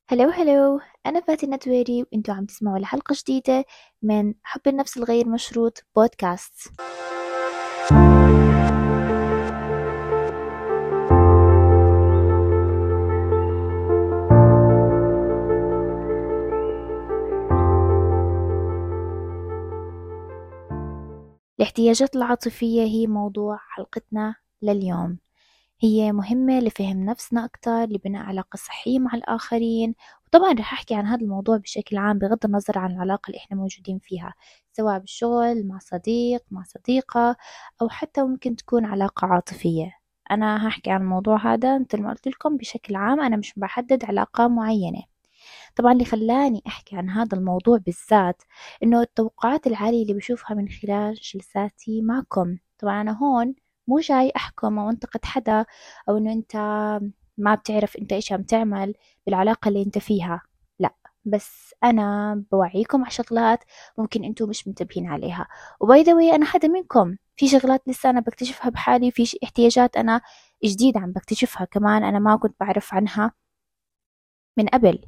هلو هلو، أنا فاتن نتويري وأنتوا عم تسمعوا لحلقة جديدة من حب النفس الغير مشروط بودكاست. الاحتياجات العاطفية هي موضوع حلقتنا لليوم. هي مهمة لفهم نفسنا أكتر، لبناء علاقة صحية مع الآخرين. وطبعا رح أحكي عن هذا الموضوع بشكل عام بغض النظر عن العلاقة اللي إحنا موجودين فيها، سواء بالشغل مع صديق مع صديقة، أو حتى ممكن تكون علاقة عاطفية. أنا هحكي عن الموضوع هذا مثل ما قلت لكم بشكل عام، أنا مش بحدد علاقة معينة. طبعا اللي خلاني أحكي عن هذا الموضوع بالذات إنه التوقعات العالية اللي بشوفها من خلال جلساتي معكم. طبعا أنا هون مو جاي أحكم أو أنتقد حدا، أو إنه أنت ما بتعرف أنت إيش عم تعمل بالعلاقة اللي أنت فيها، لا. بس أنا بوعيكم على شغلات ممكن أنتم مش منتبهين عليها. وباي ذا واي أنا حدا منكم، في شغلات لسه أنا بكتشفها بحالي، في احتياجات أنا جديدة عم بكتشفها كمان، أنا ما كنت بعرف عنها من قبل.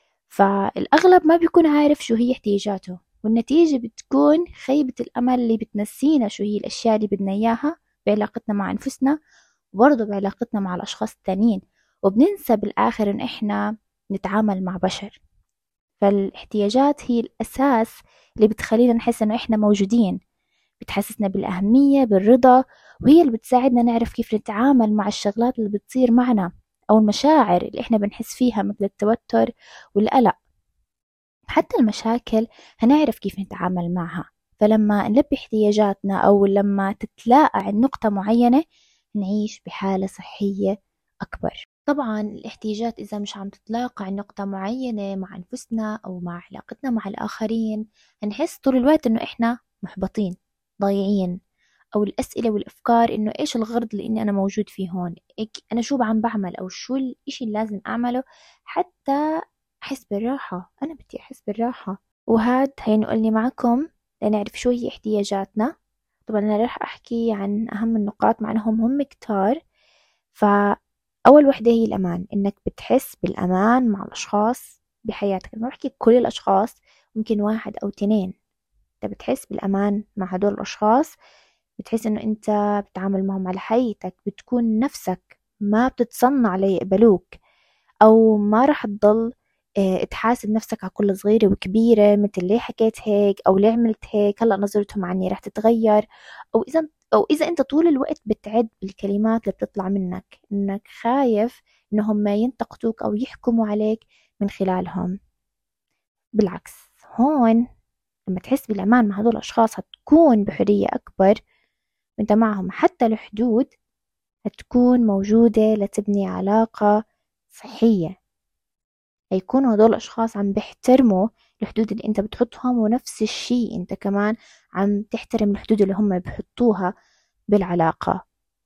فالأغلب ما بيكون عارف شو هي احتياجاته، والنتيجة بتكون خيبة الأمل اللي بتنسينا شو هي الأشياء اللي بدنا إياها بعلاقتنا مع أنفسنا، وبرضه بعلاقتنا مع الأشخاص التانيين. وبننسى بالآخر إن إحنا نتعامل مع بشر. فالاحتياجات هي الأساس اللي بتخلينا نحس إنه إحنا موجودين، بتحسسنا بالأهمية بالرضا، وهي اللي بتساعدنا نعرف كيف نتعامل مع الشغلات اللي بتصير معنا، أو المشاعر اللي إحنا بنحس فيها مثل التوتر والقلق. حتى المشاكل هنعرف كيف نتعامل معها. فلما نلبي احتياجاتنا أو لما تتلاقى عند نقطة معينة، نعيش بحالة صحية أكبر. طبعا الاحتياجات إذا مش عم تتلاقى عند نقطة معينة مع أنفسنا أو مع علاقتنا مع الآخرين، هنحس طول الوقت إنه إحنا محبطين ضايعين، أو الأسئلة والأفكار إنه إيش الغرض اللي إني أنا موجود فيه هون، أنا شو عم بعمل، أو شو الإشي اللي لازم أعمله حتى أحس بالراحة. أنا بدي أحس بالراحة. وهاد هينقلني معكم لنعرف شو هي احتياجاتنا. طبعا أنا راح أحكي عن أهم النقاط مع أنهم هم كتار. فأول وحدة هي الأمان، إنك بتحس بالأمان مع الأشخاص بحياتك. ما بحكي كل الأشخاص، ممكن واحد أو تنين. أنت بتحس بالأمان مع هدول الأشخاص، بتحس إنه أنت بتتعامل معهم على حقيقتك، بتكون نفسك، ما بتتصنع ليقبلوك، أو ما رح تضل تحاسب نفسك على كل صغيرة وكبيرة، مثل ليه حكيت هيك أو ليه عملت هيك، هلأ نظرتهم عني رح تتغير. أو إذا أنت طول الوقت بتعد بالكلمات اللي بتطلع منك، إنك خايف إنهم ما ينتقدوك أو يحكموا عليك من خلالهم. بالعكس، هون لما تحس بالأمان مع هدول الأشخاص هتكون بحرية أكبر، وأنت معهم حتى الحدود هتكون موجودة لتبني علاقة صحية. هيكونوا هدول الأشخاص عم بيحترموا الحدود اللي أنت بتحطهم، ونفس الشي أنت كمان عم تحترم الحدود اللي هم بيحطوها بالعلاقة.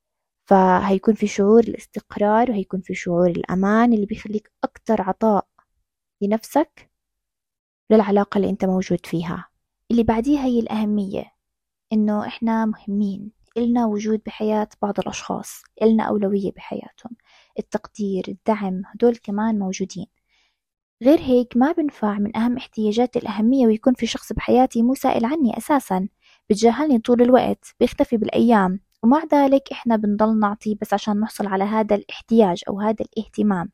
فهيكون في شعور الاستقرار، وهيكون في شعور الأمان اللي بيخليك أكتر عطاء لنفسك للعلاقة اللي أنت موجود فيها. اللي بعديها هي الأهمية، إنه إحنا مهمين، إلنا وجود بحياة بعض الأشخاص، إلنا أولوية بحياتهم. التقدير، الدعم، هدول كمان موجودين. غير هيك ما بنفع من أهم احتياجات الأهمية ويكون في شخص بحياتي مو سائل عني أساسا، بتجاهلني طول الوقت، بيختفي بالأيام، ومع ذلك إحنا بنضل نعطي بس عشان نحصل على هذا الاحتياج أو هذا الاهتمام.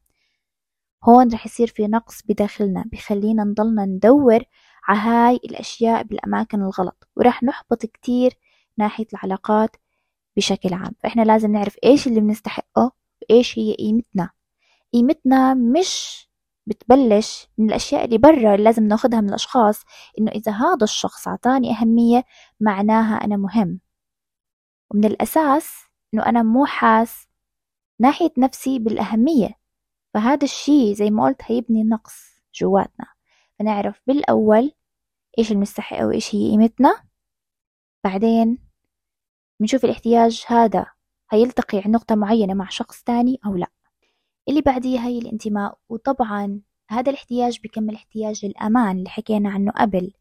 هون رح يصير في نقص بداخلنا بخلينا نضلنا ندور على هاي الأشياء بالأماكن الغلط، ورح نحبط كتير ناحية العلاقات بشكل عام. فإحنا لازم نعرف إيش اللي بنستحقه، وإيش هي قيمتنا. قيمتنا مش بتبلش من الأشياء اللي برا اللي لازم ناخدها من الأشخاص، إنه إذا هذا الشخص عطاني أهمية معناها أنا مهم. ومن الأساس إنه أنا مو حاس ناحية نفسي بالأهمية، فهذا الشي زي ما قلت هيبني نقص جواتنا. فنعرف بالأول إيش المستحق وإيش هي قيمتنا، بعدين بنشوف الاحتياج هذا هيلتقي عند نقطة معينة مع شخص تاني أو لا. اللي بعديها هي الانتماء، وطبعا هذا الاحتياج بيكمل احتياج الأمان اللي حكينا عنه قبل.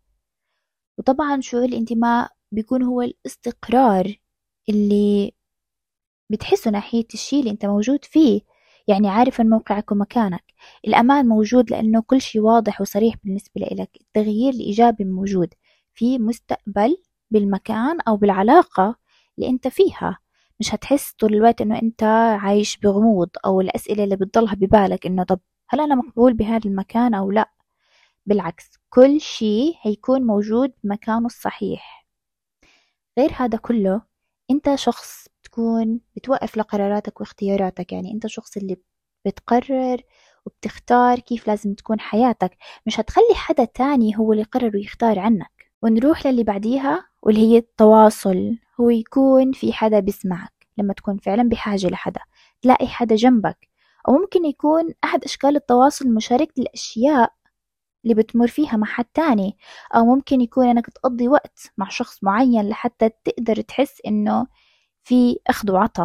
وطبعا شعور الانتماء بيكون هو الاستقرار اللي بتحسه ناحية الشي اللي انت موجود فيه. يعني عارف إن موقعك ومكانك. الأمان موجود لأنه كل شي واضح وصريح بالنسبة لإلك. التغيير الإيجابي موجود في مستقبل بالمكان أو بالعلاقة اللي أنت فيها. مش هتحس طول الوقت إنه أنت عايش بغموض، أو الأسئلة اللي بتضلها ببالك إنه طب هل أنا مقبول بهذا المكان أو لأ. بالعكس، كل شي هيكون موجود بمكانه الصحيح. غير هذا كله، انت شخص بتكون بتوقف لقراراتك واختياراتك. يعني انت شخص اللي بتقرر وبتختار كيف لازم تكون حياتك. مش هتخلي حدا تاني هو اللي يقرر ويختار عنك. ونروح للي بعديها، واللي هي التواصل. هو يكون في حدا بيسمعك لما تكون فعلا بحاجة لحدا، تلاقي حدا جنبك. أو ممكن يكون أحد أشكال التواصل مشاركة الأشياء اللي بتمر فيها مع حد تاني. أو ممكن يكون إنك تقضي وقت مع شخص معين لحتى تقدر تحس إنه في أخذ وعطا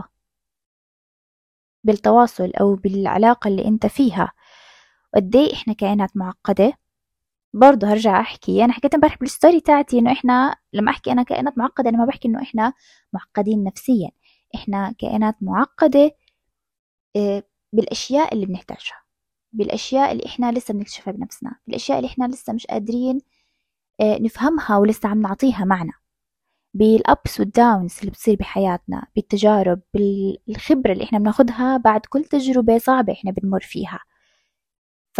بالتواصل أو بالعلاقة اللي أنت فيها. قديه إحنا كائنات معقدة. برضه هرجع أحكي، أنا حكيت امبارح بالستوري تاعتي إنه إحنا لما أحكي أنا كائنات معقدة أنا ما بحكي إنه إحنا معقدين نفسيا. إحنا كائنات معقدة بالأشياء اللي بنحتاجها، بالأشياء اللي إحنا لسه بنكتشفها بنفسنا، بالأشياء اللي إحنا لسه مش قادرين نفهمها ولسه عم نعطيها معنى، بالأبس والداونز اللي بتصير بحياتنا، بالتجارب، بالخبرة اللي إحنا بناخدها بعد كل تجربة صعبة إحنا بنمر فيها. ف...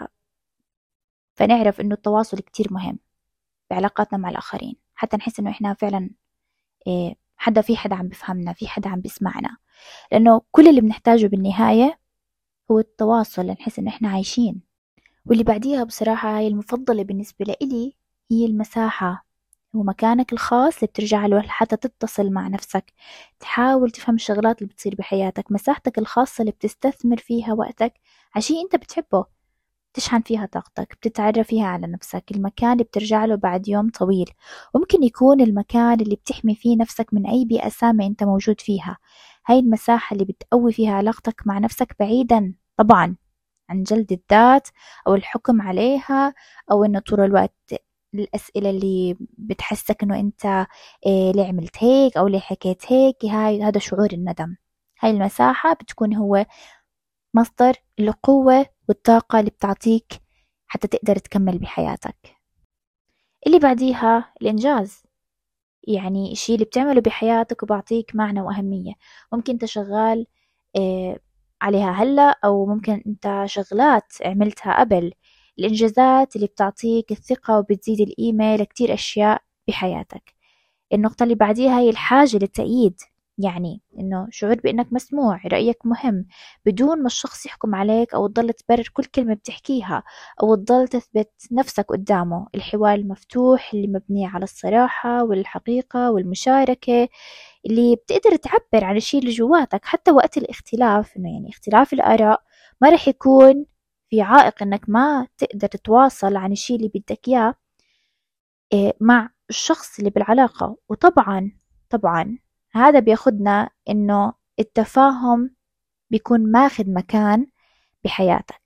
فنعرف إنه التواصل كتير مهم بعلاقاتنا مع الآخرين، حتى نحس إنه إحنا فعلا في حدا عم بفهمنا، في حدا عم بيسمعنا. لأنه كل اللي بنحتاجه بالنهاية هو التواصل لنحس إنه إحنا عايشين. واللي بعديها بصراحة هي المفضلة بالنسبة لإلي، هي المساحة. هو مكانك الخاص اللي بترجع له حتى تتصل مع نفسك، تحاول تفهم الشغلات اللي بتصير بحياتك. مساحتك الخاصة اللي بتستثمر فيها وقتك عشي انت بتحبه، تشحن فيها طاقتك، بتتعرف فيها على نفسك. المكان اللي بترجع له بعد يوم طويل. وممكن يكون المكان اللي بتحمي فيه نفسك من أي بيئة سامة انت موجود فيها. هاي المساحة اللي بتقوي فيها علاقتك مع نفسك، بعيدا طبعا عن جلد الذات أو الحكم عليها، أو إنه طول الوقت الأسئلة اللي بتحسك إنه أنت ليه عملت هيك أو ليه حكيت هيك. هذا شعور الندم. هاي المساحة بتكون هو مصدر القوة والطاقة اللي بتعطيك حتى تقدر تكمل بحياتك. اللي بعديها الإنجاز، يعني الشي اللي بتعمله بحياتك وبعطيك معنى وأهمية. ممكن انت شغال عليها هلأ، أو ممكن انت شغلات عملتها قبل. الإنجازات اللي بتعطيك الثقة وبتزيد القيمة لكتير أشياء بحياتك. النقطة اللي بعديها هي الحاجة للتأييد، يعني إنه شعور بإنك مسموع، رأيك مهم، بدون ما الشخص يحكم عليك أو تضل تبرر كل كلمة بتحكيها أو تضل تثبت نفسك قدامه. الحوار المفتوح اللي مبني على الصراحة والحقيقة والمشاركة، اللي بتقدر تعبر عن الشيء اللي جواتك حتى وقت الاختلاف. إنه يعني اختلاف الآراء ما رح يكون في عائق إنك ما تقدر تتواصل عن الشيء اللي بدك إياه مع الشخص اللي بالعلاقة. وطبعا طبعا هذا بياخدنا إنه التفاهم بيكون ماخد مكان بحياتك.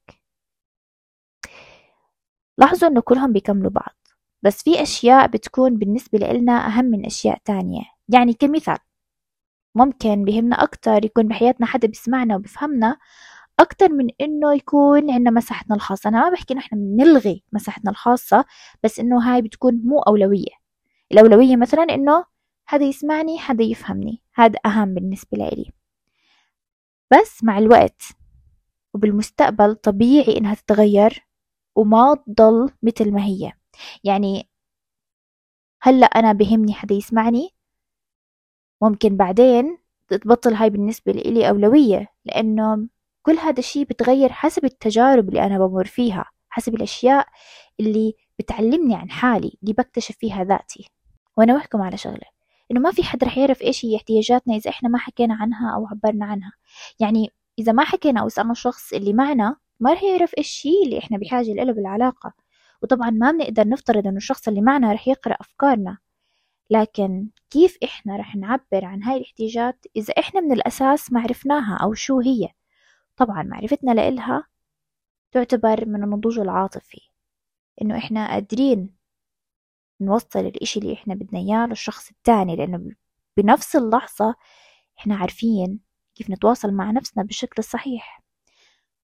لاحظوا إنه كلهم بيكملوا بعض، بس في أشياء بتكون بالنسبة لنا أهم من أشياء تانية. يعني كمثال، ممكن بيهمنا أكتر يكون بحياتنا حدا بيسمعنا وبيفهمنا أكتر من إنه يكون عنا مساحتنا الخاصة. أنا ما بحكي إنه إحنا بنلغي مساحتنا الخاصة، بس إنه هاي بتكون مو أولوية. الأولوية مثلا إنه حدا يسمعني، حدا يفهمني، هذا أهم بالنسبة لي. بس مع الوقت وبالمستقبل طبيعي إنها تتغير وما تضل مثل ما هي. يعني هلأ أنا بهمني حدا يسمعني، ممكن بعدين تتبطل هاي بالنسبة لي أولوية، لأنه كل هذا الشي بتغير حسب التجارب اللي أنا بمر فيها، حسب الأشياء اللي بتعلمني عن حالي، اللي بكتشف فيها ذاتي. وأنا وحكم على شغلة، إنه ما في حد رح يعرف إيش هي احتياجاتنا إذا إحنا ما حكينا عنها أو عبرنا عنها. يعني إذا ما حكينا أو سألنا الشخص اللي معنا، ما رح يعرف إيش الشي اللي إحنا بحاجة له بالعلاقة. وطبعا ما بنقدر نفترض إنه الشخص اللي معنا رح يقرأ أفكارنا. لكن كيف إحنا رح نعبر عن هاي الاحتياجات إذا إحنا من الأساس ما عرفناها أو شو هي؟ طبعا معرفتنا لإلها تعتبر من النضوج العاطفي، إنه إحنا قادرين نوصل الإشي اللي إحنا بدنا إياه للشخص التاني، لأنه بنفس اللحظة إحنا عارفين كيف نتواصل مع نفسنا بالشكل الصحيح.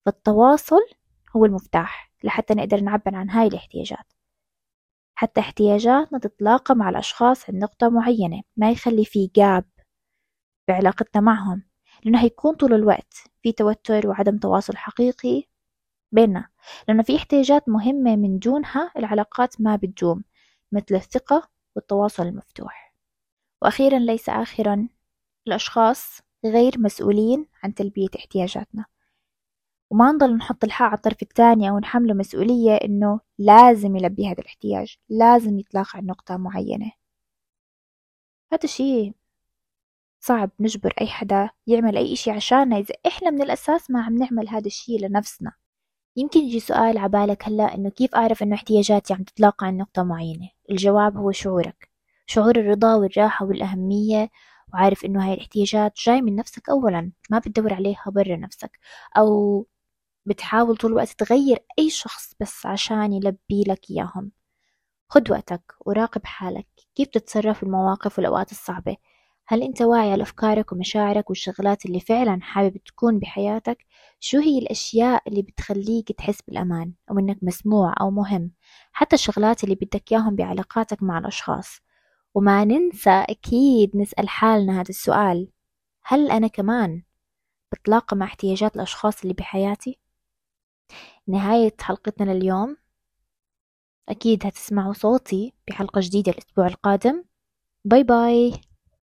فالتواصل هو المفتاح لحتى نقدر نعبر عن هاي الاحتياجات، حتى احتياجاتنا تتلاقى مع الأشخاص عند نقطة معينة، ما يخلي في جاب بعلاقتنا معهم، لأنه هيكون طول الوقت في توتر وعدم تواصل حقيقي بيننا، لأنه في احتياجات مهمة من دونها العلاقات ما بتدوم، مثل الثقة والتواصل المفتوح. وأخيرا ليس آخرا، الأشخاص غير مسؤولين عن تلبية احتياجاتنا، وما نضل نحط الحق على الطرف الثاني أو نحمله مسؤولية إنه لازم يلبي هذا الاحتياج، لازم يتلاقى عند نقطة معينة. هذا الشيء صعب نجبر أي حدا يعمل أي إشي عشاننا إذا إحنا من الأساس ما عم نعمل هذا الشيء لنفسنا. يمكن يجي سؤال عبالك هلأ إنه كيف أعرف إنه احتياجاتي عم تتلاقى عند نقطة معينة؟ الجواب هو شعورك، شعور الرضا والراحة والأهمية، وعارف إنه هاي الاحتياجات جاي من نفسك أولا، ما بتدور عليها برا نفسك، أو بتحاول طول الوقت تغير أي شخص بس عشان يلبي لك إياهم. خد وقتك وراقب حالك، كيف تتصرف في المواقف والأوقات الصعبة. هل أنت واعي على أفكارك ومشاعرك والشغلات اللي فعلا حابب تكون بحياتك؟ شو هي الأشياء اللي بتخليك تحس بالأمان أو إنك مسموع أو مهم؟ حتى الشغلات اللي بدك إياهم بعلاقاتك مع الأشخاص. وما ننسى أكيد نسأل حالنا هذا السؤال: هل أنا كمان بتلاقى مع احتياجات الأشخاص اللي بحياتي؟ نهاية حلقتنا لليوم، أكيد هتسمعوا صوتي بحلقة جديدة الأسبوع القادم. باي باي.